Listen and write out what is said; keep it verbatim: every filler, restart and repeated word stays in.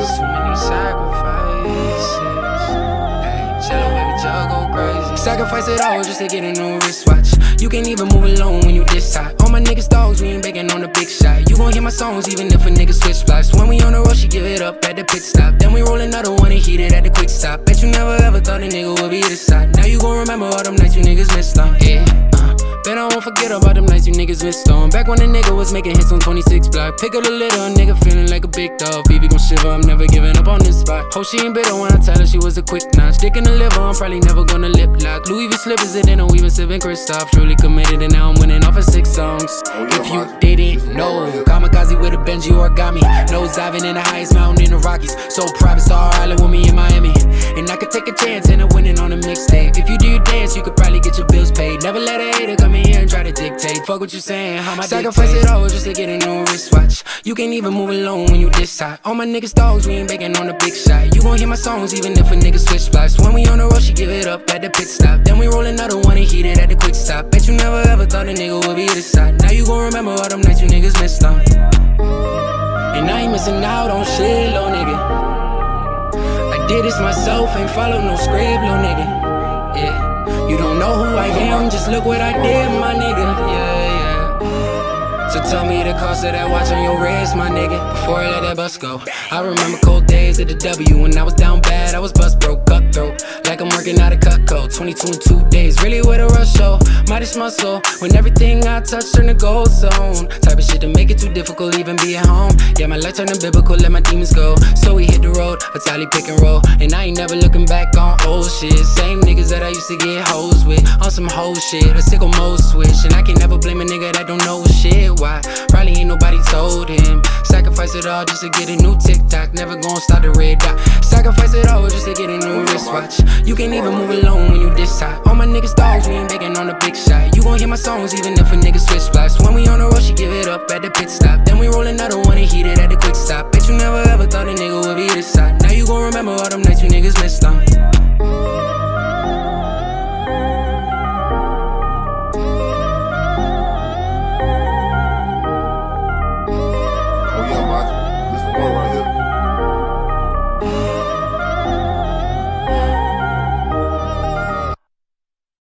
Too many sacrifices. Ay, cello, baby, jug go crazy. Sacrifice it all just to get a new wristwatch. You can't even move alone when you this hot. All my niggas dogs, we ain't begging on the big shot. You gon' hear my songs even if a nigga switch spots. When we on the road, she give it up at the pit stop. Then we roll another one and heat it at the quick stop. Bet you never ever thought a nigga would be this hot. Now you gon' remember all them nights you niggas missed on. Yeah, uh, bet I won't forget about them nights you niggas missed on. Back when a nigga was making hits on twenty-six block. Pick up the litter, a nigga feeling like a big dog. Phoebe gon' shiver, I'm never giving up on this spot. Hope she ain't bitter when I tell her she was a quick notch. Dick in the liver, I'm probably never gonna lip lock. Louis V slippers and then I'm even sipping Kristoff. Truly committed and now I'm winning off of six songs. If you didn't know, kamikaze with a Benji origami. Nose diving in the highest mountain in the Rockies. So private Star Island with me in Miami. And I could take a chance and I'm winning on a mixtape. If you do your dance, you could probably get your bills paid. Never let a hater come in here and try to dictate. Fuck what you saying, how my sacrifice it all just to get a new wristwatch. You can't even move alone when you this hot. All my niggas dogs, we ain't begging on the big shot. You gon' hear my songs even if a nigga switch spots. When we on the road, she give it up at the pit stop. Then we roll another one and heat it at the quick stop. Bet you never ever thought a nigga would be this hot. Now you gon' remember all them nights you niggas missed on. And I ain't missing out on shit, little nigga. I did this myself, ain't follow no script, little nigga. Yeah, you don't know who I am, just look what I did, my nigga. Yeah, yeah. So tell me the cost of that watch on your wrist, my nigga, before I let that bus go. I remember cold days at the W when I was down bad, I was bust broke, cutthroat, like I'm working out a cut code. Twenty-two in two days, really with a rush show. Midas muscle, when everything I touch turn to gold zone. Type of shit to make it too difficult, even be at home. Yeah, my life turning biblical, let my demons go. So we hit the road, a tally pick and roll. And I ain't never looking back on old shit. Same niggas that I used to get hoes with, on some hoe shit, a sickle mode switch. And I can never blame a nigga that don't know shit. Why? Probably ain't nobody told him. Sacrifice it all just to get a new TikTok. Never gon' stop the red dot. Sacrifice it all just to get a new wristwatch. You can't even move alone when you this hot. All my niggas dogs, we ain't begging on the big shot. You gon' hear my songs even if a nigga switch spots. When we on the road, she give it up at the pit stop. Then we roll another one and heat it at the quick stop. Bet you never ever thought a nigga would be this hot. Now you gon' remember all them nights you niggas missed on.